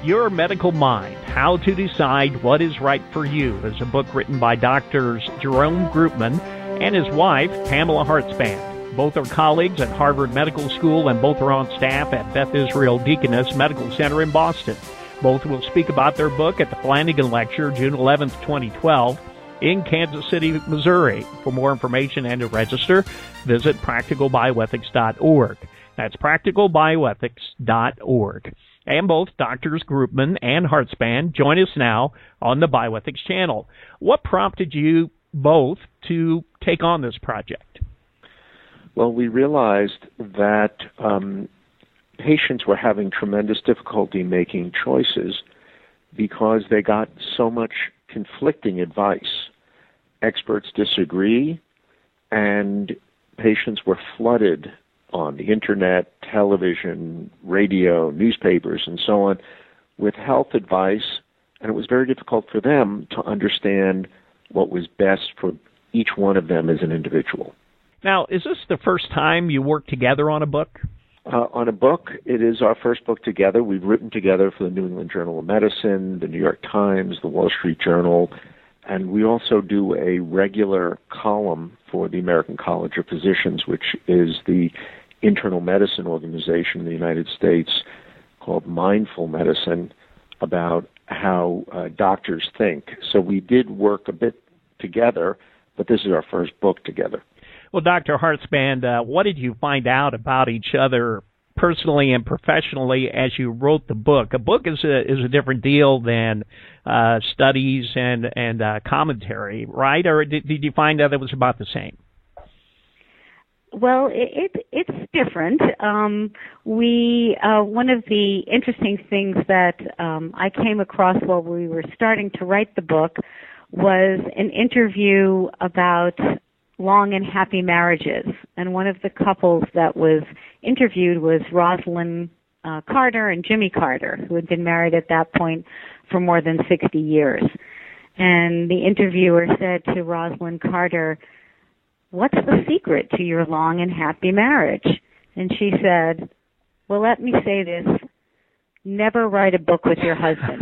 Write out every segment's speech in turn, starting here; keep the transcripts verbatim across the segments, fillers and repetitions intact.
Your Medical Mind, How to Decide What is Right for You, is a book written by Doctors Jerome Groopman and his wife, Pamela Hartzband. Both are colleagues at Harvard Medical School, and both are on staff at Beth Israel Deaconess Medical Center in Boston. Both will speak about their book at the Flanagan Lecture, June eleventh, twenty twelve, in Kansas City, Missouri. For more information and to register, visit practical bioethics dot org. That's practical bioethics dot org. And both Doctors Groopman and Hartzband join us now on the Bioethics channel. What prompted you both to take on this project? Well, we realized that um, patients were having tremendous difficulty making choices because they got so much conflicting advice. Experts disagree, and patients were flooded on the internet, television, radio, newspapers, and so on, with health advice, and it was very difficult for them to understand what was best for each one of them as an individual. Now, is this the first time you worked together on a book? Uh, on a book, it is our first book together. We've written together for the New England Journal of Medicine, the New York Times, the Wall Street Journal, and we also do a regular column for the American College of Physicians, which is the internal medicine organization in the United States called Mindful Medicine, about how uh, doctors think. So we did work a bit together, but this is our first book together. Well, Doctor Hartzband, uh, what did you find out about each other personally and professionally as you wrote the book? A book is a is a different deal than uh, studies and and uh, commentary, right? Or did, did you find out it was about the same? Well, it, it it's different. Um, we uh, one of the interesting things that um, I came across while we were starting to write the book was an interview about long and happy marriages, and one of the couples that was interviewed was Rosalind uh, Carter and Jimmy Carter, who had been married at that point for more than sixty years. And the interviewer said to Rosalind Carter, "What's the secret to your long and happy marriage?" And she said, "Well, let me say this. Never write a book with your husband."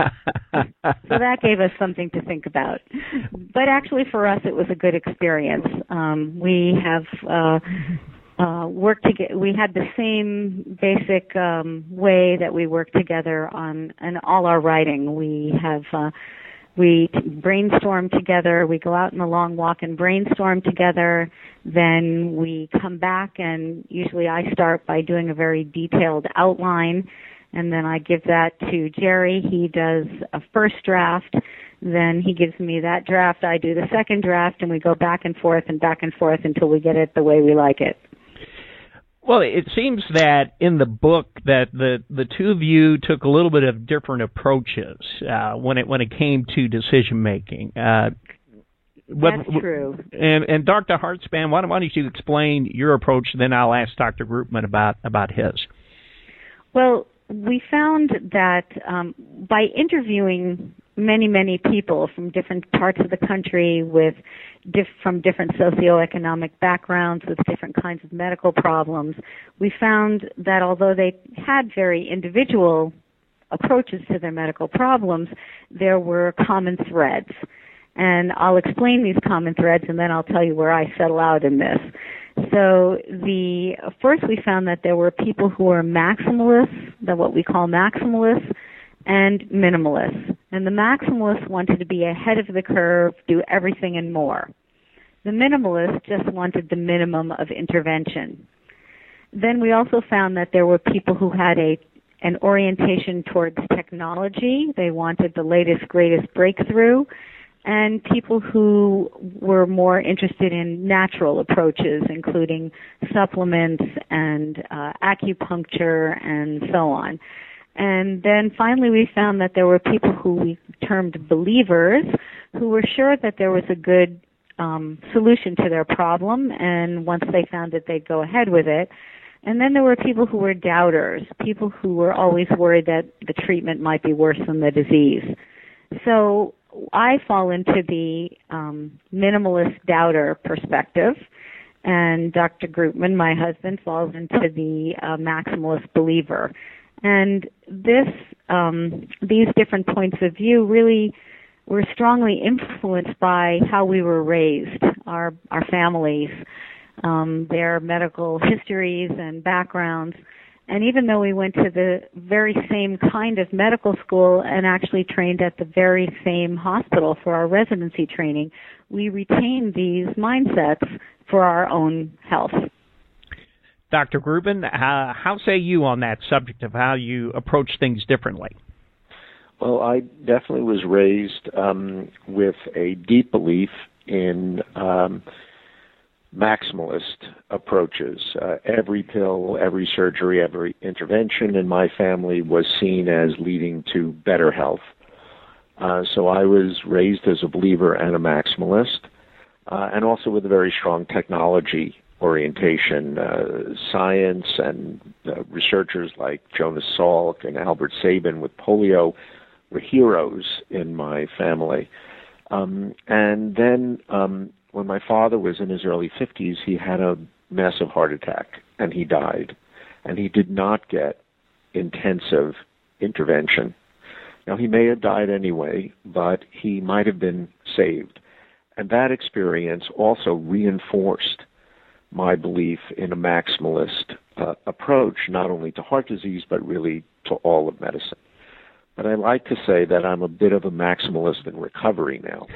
So that gave us something to think about. But actually for us, it was a good experience. Um, we have uh, uh, worked together. We had the same basic um, way that we work together on, on all our writing. We have... Uh, We brainstorm together. We go out on a long walk and brainstorm together. Then we come back, and usually I start by doing a very detailed outline, and then I give that to Jerry. He does a first draft. Then he gives me that draft. I do the second draft, and we go back and forth and back and forth until we get it the way we like it. Well, it seems that in the book that the, the two of you took a little bit of different approaches uh, when it when it came to decision making. Uh, what, That's true. And, and Doctor Hartzband, why don't, why don't you explain your approach? Then I'll ask Doctor Groopman about about his. Well, we found that um, by interviewing many, many people from different parts of the country with diff- from different socioeconomic backgrounds with different kinds of medical problems, we found that although they had very individual approaches to their medical problems, there were common threads. And I'll explain these common threads, and then I'll tell you where I settle out in this. So the first we found that there were people who were maximalists, that what we call maximalists, and minimalists. And the maximalists wanted to be ahead of the curve, do everything and more. The minimalists just wanted the minimum of intervention. Then we also found that there were people who had a an orientation towards technology. They wanted the latest, greatest breakthrough. And people who were more interested in natural approaches, including supplements and uh, acupuncture and so on. And then finally we found that there were people who we termed believers who were sure that there was a good um, solution to their problem, and once they found it, they'd go ahead with it. And then there were people who were doubters, people who were always worried that the treatment might be worse than the disease. So I fall into the um, minimalist doubter perspective, and Doctor Groopman, my husband, falls into the uh, maximalist believer. And this um, these different points of view really were strongly influenced by how we were raised, our our families, um, their medical histories and backgrounds. And even though we went to the very same kind of medical school and actually trained at the very same hospital for our residency training, we retained these mindsets for our own health. Doctor Grubin, uh, how say you on that subject of how you approach things differently? Well, I definitely was raised um, with a deep belief in um, maximalist approaches. Uh, every pill, every surgery, every intervention in my family was seen as leading to better health. Uh, so I was raised as a believer and a maximalist, uh, and also with a very strong technology orientation. Uh, science and uh, researchers like Jonas Salk and Albert Sabin with polio were heroes in my family. Um, and then um, when my father was in his early fifties, he had a massive heart attack, and he died. And he did not get intensive intervention. Now, he may have died anyway, but he might have been saved. And that experience also reinforced my belief in a maximalist uh, approach, not only to heart disease, but really to all of medicine. But I like to say that I'm a bit of a maximalist in recovery now.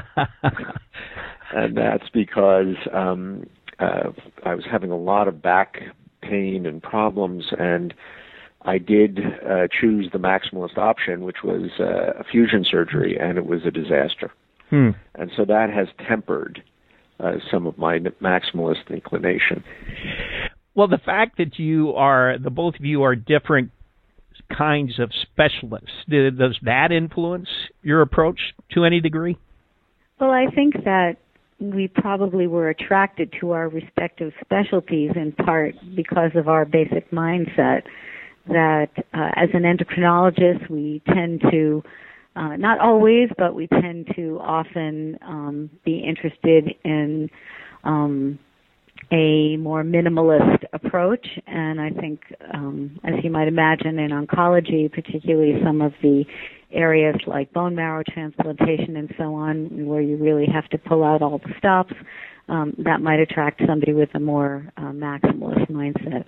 And that's because um, uh, I was having a lot of back pain and problems, and I did uh, choose the maximalist option, which was uh, a fusion surgery, and it was a disaster. Hmm. And so that has tempered uh, some of my maximalist inclination. Well, the fact that you are, the both of you are different kinds of specialists, does that influence your approach to any degree? Well, I think that we probably were attracted to our respective specialties in part because of our basic mindset that uh, as an endocrinologist, we tend to, uh, not always, but we tend to often um, be interested in um, a more minimalist approach. And I think, um, as you might imagine, in oncology, particularly some of the areas like bone marrow transplantation and so on, where you really have to pull out all the stops, um, that might attract somebody with a more uh, maximalist mindset.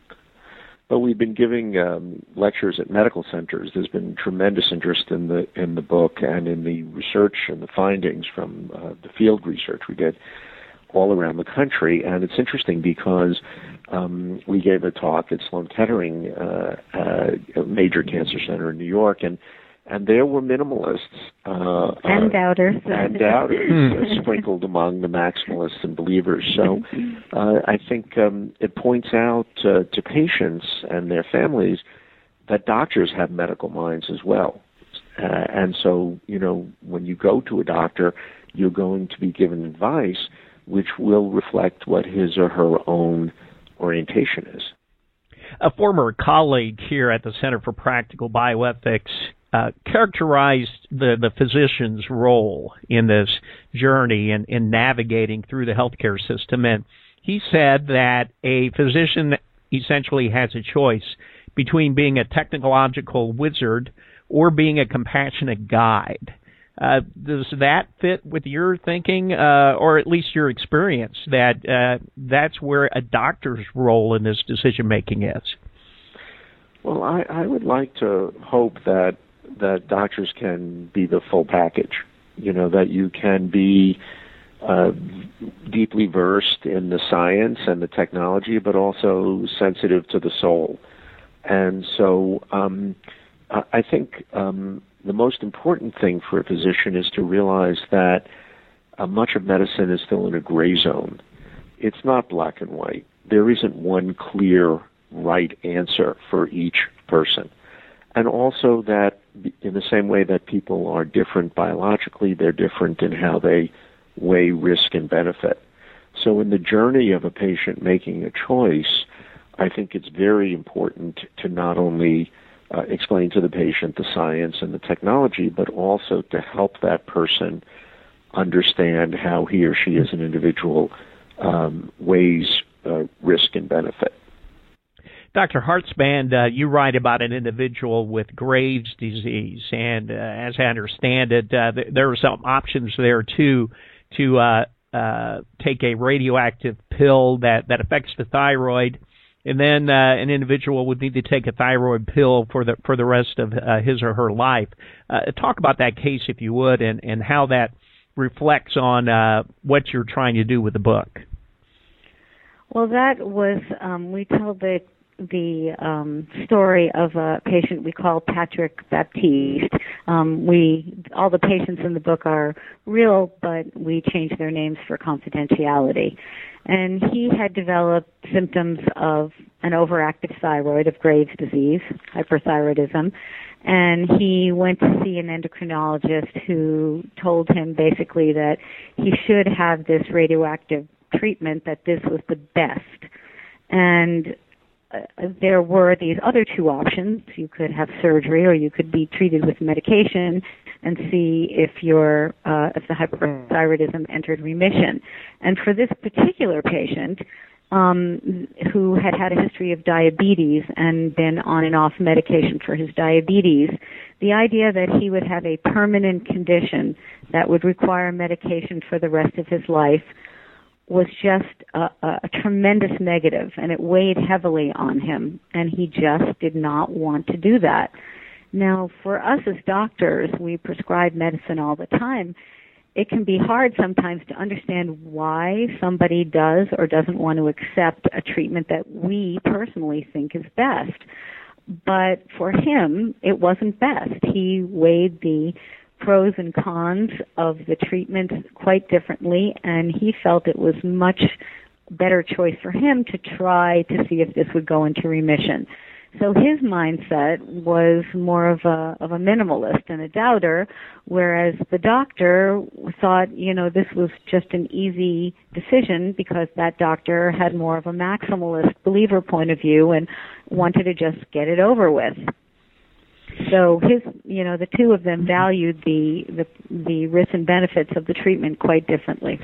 But we've been giving um, lectures at medical centers. There's been tremendous interest in the in the book and in the research and the findings from uh, the field research we did all around the country. And it's interesting because um, we gave a talk at Sloan Kettering, uh, uh, a major cancer center in New York, and and there were minimalists uh, and doubters, uh, and doubters uh, sprinkled among the maximalists and believers. So uh, I think um, it points out uh, to patients and their families that doctors have medical minds as well. Uh, and so, you know, when you go to a doctor, you're going to be given advice which will reflect what his or her own orientation is. A former colleague here at the Center for Practical Bioethics uh, characterized the, the physician's role in this journey and in, in navigating through the healthcare system. And he said that a physician essentially has a choice between being a technological wizard or being a compassionate guide. Uh, does that fit with your thinking, uh, or at least your experience, that uh, that's where a doctor's role in this decision-making is? Well, I, I would like to hope that that doctors can be the full package, you know, that you can be uh, deeply versed in the science and the technology, but also sensitive to the soul. And so um, I think um, the most important thing for a physician is to realize that uh, much of medicine is still in a gray zone. It's not black and white. There isn't one clear right answer for each person. And also that in the same way that people are different biologically, they're different in how they weigh risk and benefit. So in the journey of a patient making a choice, I think it's very important to not only uh, explain to the patient the science and the technology, but also to help that person understand how he or she as an individual um, weighs uh, risk and benefit. Doctor Hartzband, uh, you write about an individual with Graves' disease, and uh, as I understand it, uh, th- there are some options there too to uh, uh, take a radioactive pill that, that affects the thyroid, and then uh, an individual would need to take a thyroid pill for the for the rest of uh, his or her life. Uh, talk about that case, if you would, and, and how that reflects on uh, what you're trying to do with the book. Well, that was um, we tell the the um, story of a patient we call Patrick Baptiste. Um, we all the patients in the book are real, but we changed their names for confidentiality. And he had developed symptoms of an overactive thyroid, of Graves' disease, hyperthyroidism, and he went to see an endocrinologist who told him basically that he should have this radioactive treatment, that this was the best. And uh, there were these other two options. You could have surgery, or you could be treated with medication and see if your uh, if the hyperthyroidism entered remission. And for this particular patient, um, who had had a history of diabetes and been on and off medication for his diabetes, the idea that he would have a permanent condition that would require medication for the rest of his life was just a, a, a tremendous negative, and it weighed heavily on him, and he just did not want to do that. Now, for us as doctors, we prescribe medicine all the time. It can be hard sometimes to understand why somebody does or doesn't want to accept a treatment that we personally think is best. But for him, it wasn't best. He weighed the pros and cons of the treatment quite differently, and he felt it was much better choice for him to try to see if this would go into remission. So his mindset was more of a of a minimalist and a doubter, whereas the doctor thought, you know, this was just an easy decision because that doctor had more of a maximalist believer point of view and wanted to just get it over with. So his, you know, the two of them valued the, the the risks and benefits of the treatment quite differently.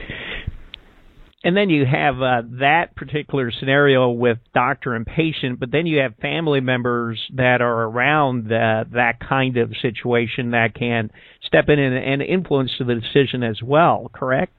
And then you have uh, that particular scenario with doctor and patient, but then you have family members that are around uh, that kind of situation that can step in and, and influence the decision as well, correct?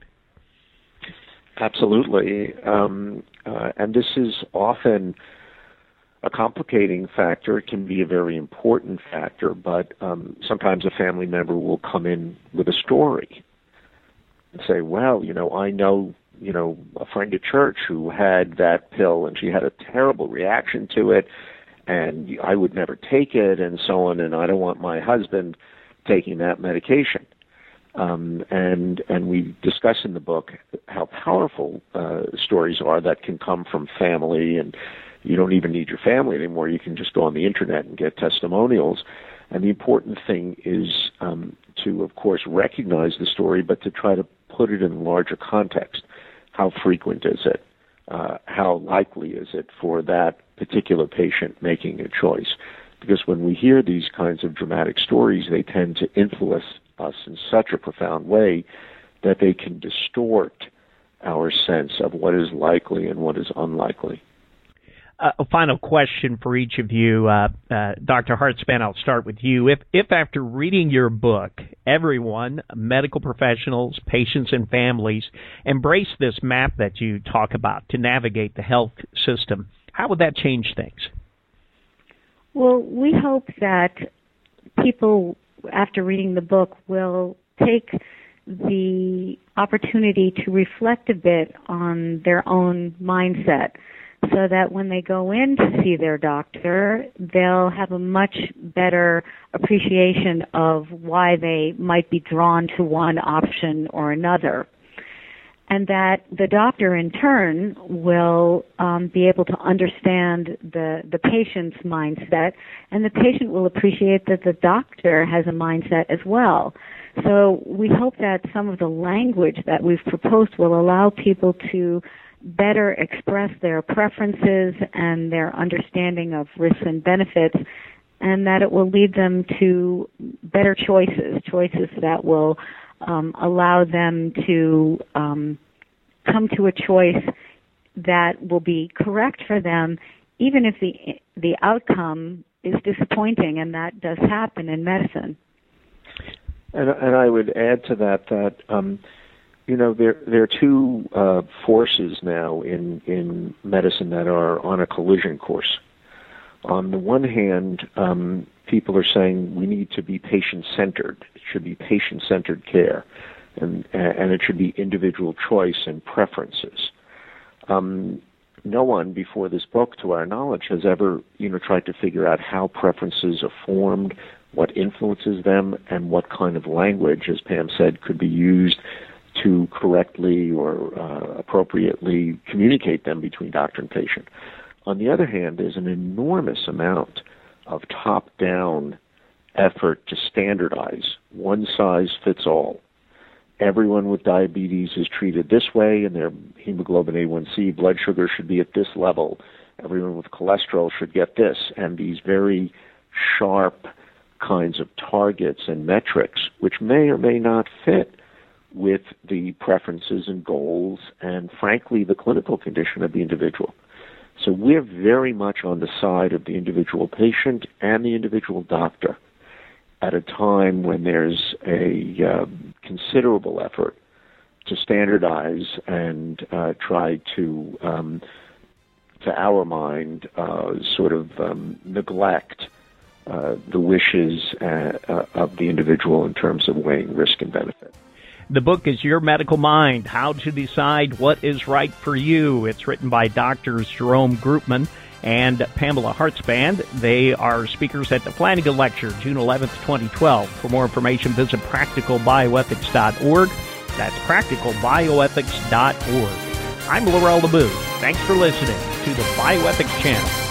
Absolutely. Um, uh, and this is often a complicating factor. It can be a very important factor, but um, sometimes a family member will come in with a story and say, well, you know, I know, you know, a friend at church who had that pill and she had a terrible reaction to it and I would never take it and so on, and I don't want my husband taking that medication. Um, and and we discuss in the book how powerful uh, stories are that can come from family, and you don't even need your family anymore. You can just go on the internet and get testimonials. And the important thing is um, to, of course, recognize the story, but to try to put it in a larger context. How frequent is it? Uh, how likely is it for that particular patient making a choice? Because when we hear these kinds of dramatic stories, they tend to influence us in such a profound way that they can distort our sense of what is likely and what is unlikely. Uh, a final question for each of you. Uh, uh, Doctor Hartzband, I'll start with you. If, if after reading your book, everyone, medical professionals, patients, and families, embrace this map that you talk about to navigate the health system, how would that change things? Well, we hope that people, after reading the book, will take the opportunity to reflect a bit on their own mindset, so that when they go in to see their doctor, they'll have a much better appreciation of why they might be drawn to one option or another. And that the doctor, in turn, will um, be able to understand the, the patient's mindset, and the patient will appreciate that the doctor has a mindset as well. So we hope that some of the language that we've proposed will allow people to better express their preferences and their understanding of risks and benefits, and that it will lead them to better choices, choices that will um, allow them to um, come to a choice that will be correct for them, even if the the outcome is disappointing, and that does happen in medicine. And, and I would add to that that um, you know there there are two uh, forces now in in medicine that are on a collision course. On the one hand, um, people are saying we need to be patient-centered. It should be patient-centered care, and and it should be individual choice and preferences. Um, no one before this book, to our knowledge, has ever you know tried to figure out how preferences are formed, what influences them, and what kind of language, as Pam said, could be used to correctly or uh, appropriately communicate them between doctor and patient. On the other hand, there's an enormous amount of top-down effort to standardize. One size fits all. Everyone with diabetes is treated this way, and their hemoglobin A one C, blood sugar should be at this level. Everyone with cholesterol should get this, and these very sharp kinds of targets and metrics, which may or may not fit with the preferences and goals and, frankly, the clinical condition of the individual. So we're very much on the side of the individual patient and the individual doctor at a time when there's a uh, considerable effort to standardize and uh, try to, um, to our mind, uh, sort of um, neglect uh, the wishes uh, uh, of the individual in terms of weighing risk and benefit. The book is Your Medical Mind, How to Decide What is Right for You. It's written by Doctors Jerome Groopman and Pamela Hartzband. They are speakers at the Flanagan Lecture, June eleventh, twenty twelve. For more information, visit practical bioethics dot org. That's practical bioethics dot org. I'm Laurel LeBoux. Thanks for listening to the Bioethics Channel.